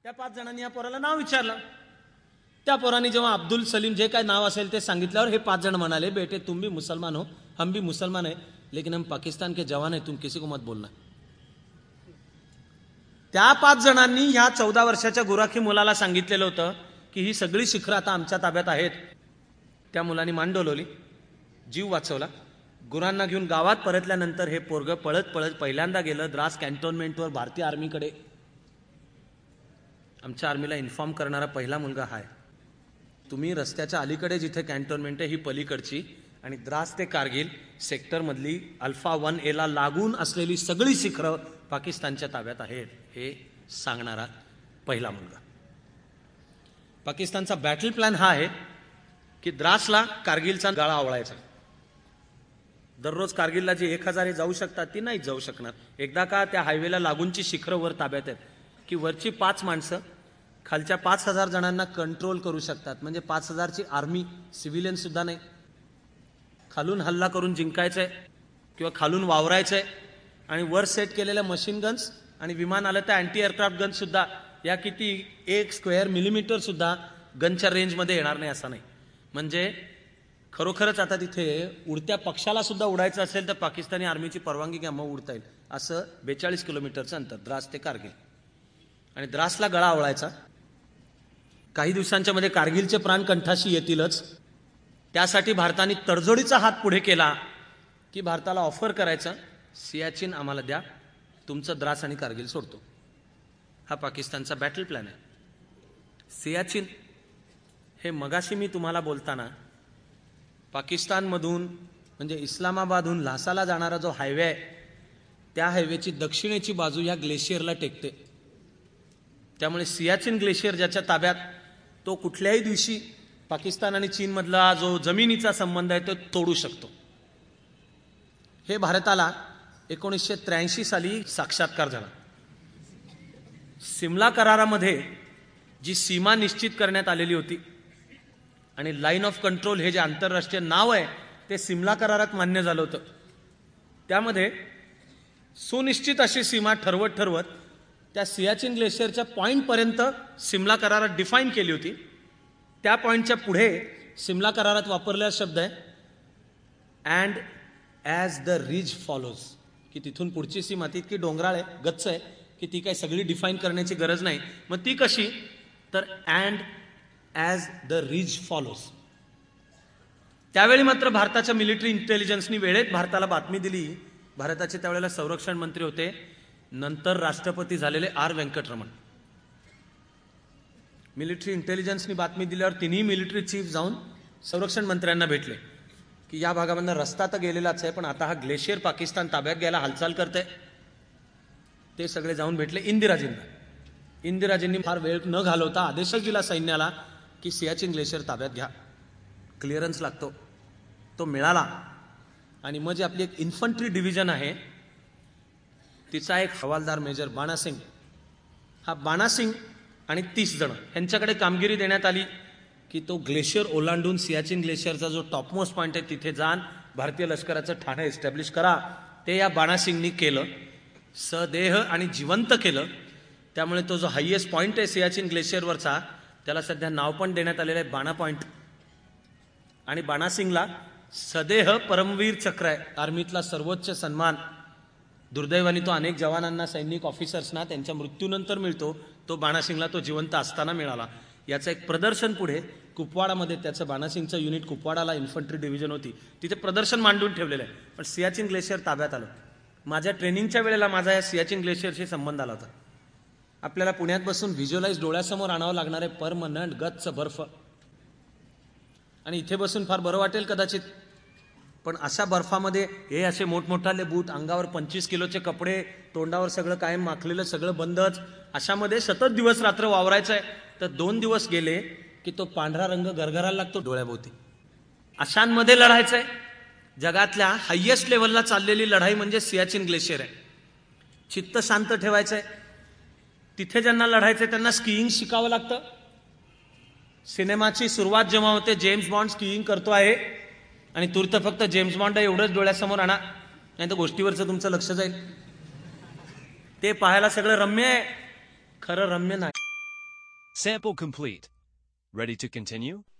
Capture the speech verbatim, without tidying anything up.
त्या पाच जणांनी या पोराला नाव विचारलं. त्या पोराने जेव्हा अब्दुल सलीम जे काय नाव असेल ते सांगितल्यावर हे पाच जण म्हणाले, बेटे तुम भी मुसलमान हो, हम भी मुसलमान है, लेकिन हम पाकिस्तान के जवान है, तुम किसी को मत बोलना. त्या पाच जणांनी ह्या चौदा वर्षाच्या गुराखी मुलाला सांगितलेलं होतं की ही सगळी शिखरं आता आमच्या ताब्यात आहेत. त्या मुलांनी मान डोलवली, जीव वाचवला. गुरांना घेऊन गावात परतल्यानंतर हे पोरग पळत पळत पहिल्यांदा गेलं द्रास कॅन्टोन्मेंटवर भारतीय आर्मीकडे. आमच्या आर्मीला इन्फॉर्म करणारा पहिला मुलगा हाय. तुम्ही रस्त्याच्या अलीकडे जिथे कॅन्टोन्मेंट आहे ही पलीकडची, आणि द्रास ते कारगिल सेक्टरमधली अल्फा वन एला लागून असलेली सगळी शिखरं पाकिस्तानच्या ताब्यात आहेत, हे सांगणारा पहिला मुलगा. पाकिस्तानचा बॅटल प्लॅन हा आहे की द्रासला कारगिलचा गाळा आवळायचा. दररोज कारगिलला जी एक हजार जाऊ शकतात ती नाही जाऊ शकणार. एकदा का त्या हायवेला लागूनची शिखरं वर ताब्यात आहेत की वरची पाच माणसं खालच्या पाच हजार जणांना कंट्रोल करू शकतात. म्हणजे पाच हजारची आर्मी, सिव्हिलियन सुद्धा नाही. खालून हल्ला करून जिंकायचंय किंवा खालून वावरायचंय, आणि वर सेट केलेल्या मशीन गन्स आणि विमान आलं तर अँटी एअरक्राफ्ट गन्स सुद्धा या किती एक स्क्वेअर मिलीमीटर सुद्धा गनच्या रेंजमध्ये येणार नाही असं नाही. म्हणजे खरोखरच आता तिथे उडत्या पक्षाला सुद्धा उडायचं असेल तर पाकिस्तानी आर्मीची परवानगी घ्या मग उडता येईल. असं बेचाळीस किलोमीटरचं अंतर द्रास ते कारगिल, आणि द्रासला गळा आवळायचा. काही दिवसांच्या मध्ये कारगिलचे प्राण कंठाशी येतीलच. त्यासाठी भारताने तडजोडीचा हात पुढे केला की भारताला ऑफर करायचं, सियाचीन आम्हाला द्या, तुमचं द्रास आणि कारगिल सोडतो. हा पाकिस्तानचा बॅटल प्लॅन आहे. सियाचीन हे मगाशी मी तुम्हाला बोलताना पाकिस्तानमधून म्हणजे इस्लामाबादहून ल्हासाला जाणारा जो हायवे आहे त्या हायवेची दक्षिणेची बाजू या ग्लेशियरला टेकते. त्यामुळे सियाचीन ग्लेशियर ज्याच्या ताब्यात, तो कुठल्याही दिवशी पाकिस्तान आणि चीनमधला जो जमिनीचा संबंध आहे तो तोडू शकतो. हे भारताला एकोणीसशे त्र्याऐंशी साली साक्षात्कार झाला. सिमला करारामध्ये जी सीमा निश्चित करण्यात आलेली होती आणि लाईन ऑफ कंट्रोल हे जे आंतरराष्ट्रीय नाव आहे ते सिमला करारात मान्य झालं होतं. त्यामध्ये सुनिश्चित अशी सीमा ठरवत ठरवत त्या सियाचीन ग्लेशियरच्या पॉइंटपर्यंत सिमला करारात डिफाईन केली होती. त्या पॉइंटच्या पुढे सिमला करारात वापरलेला शब्द आहे and as the ridge follows, की तिथून पुढची सीमा ती इतकी डोंगराळ आहे, गच्च आहे की ती काही सगळी डिफाईन करण्याची गरज नाही. मग ती कशी, तर and as the ridge follows. त्यावेळी मात्र भारताच्या मिलिटरी इंटेलिजन्सनी वेळेत भारताला बातमी दिली. भारताचे त्यावेळेला संरक्षण मंत्री होते, नंतर राष्ट्रपती झालेले आर व्यंकटरमण. मिलिटरी इंटेलिजन्सनी बातमी दिल्यावर तिन्ही मिलिटरी चीफ जाऊन संरक्षण मंत्र्यांना भेटले की या भागामधनं रस्ता तर गेलेलाच आहे पण आता हा ग्लेशियर पाकिस्तान ताब्यात घ्यायला हालचाल करते. ते सगळे जाऊन भेटले इंदिराजींना. इंदिराजींनी फार वेळ न घालवता आदेशच दिला सैन्याला की सियाचीन ग्लेशियर ताब्यात घ्या, क्लिअरन्स लागतो. तो मिळाला. आणि मग जी आपली एक इन्फंट्री डिव्हिजन आहे तिचा एक हवालदार मेजर बाणासिंग, हा बाणासिंग आणि तीस जण यांच्याकडे कामगिरी देण्यात आली की तो ग्लेशियर ओलांडून सियाचीन ग्लेशियरचा जो टॉपमोस्ट पॉईंट आहे तिथे जाण भारतीय लष्कराचं ठाणं एस्टॅब्लिश करा. ते या बाणासिंगनी केलं, सदेह आणि जिवंत केलं. त्यामुळे तो जो हायएस्ट पॉईंट आहे सियाचीन ग्लेशियरवरचा त्याला सध्या नाव पण देण्यात आलेलं आहे बाणा पॉईंट. आणि बाणासिंगला सदेह परमवीर चक्र आहे, आर्मीतला सर्वोच्च सन्मान. दुर्दैवाने तो अनेक जवानांना, सैनिक ऑफिसर्सना त्यांच्या मृत्यूनंतर मिळतो, तो बाणासिंगला तो जिवंत असताना मिळाला. याचं एक प्रदर्शन पुढे कुपवाडामध्ये, त्याचं बाणासिंगचं युनिट कुपवाडाला इन्फंट्री डिव्हिजन होती, तिथे प्रदर्शन मांडून ठेवलेलं आहे. पण सियाचीन ग्लेशियर ताब्यात आलं. माझ्या ट्रेनिंगच्या वेळेला माझा या सियाचीन ग्लेशियरशी संबंध आला होता. आपल्याला पुण्यात बसून व्हिज्युअलाइज डोळ्यासमोर आणावं लागणार आहे परमनंट गच्च बर्फ, आणि इथे बसून फार बरं वाटेल कदाचित, पण अशा बर्फामध्ये हे असे मोठमोठाले बूट, अंगावर पंचवीस किलोचे कपडे, तोंडावर सगळं कायम माखलेलं, सगळं बंदच, अशामध्ये सतत दिवस रात्र वावरायचं आहे. तर दोन दिवस गेले की तो पांढरा रंग गरगरायला लागतो डोळ्याभोवती. अशांमध्ये लढायचं आहे. जगातल्या हायएस्ट लेवलला चाललेली लढाई म्हणजे सियाचीन ग्लेशियर आहे. चित्त शांत ठेवायचं आहे. तिथे ज्यांना लढायचंय त्यांना स्कीइंग शिकावं लागतं. सिनेमाची सुरुवात जेव्हा होते जेम्स बॉन्ड स्कीइंग करतो आहे आणि तूर्त फक्त जेम्स बॉन्ड एवढंच डोळ्यासमोर आणा, नाही तर गोष्टीवरचं तुमचं लक्ष जाईल. ते पाहायला सगळं रम्य आहे, खरं रम्य नाही. Sample complete. Ready to continue?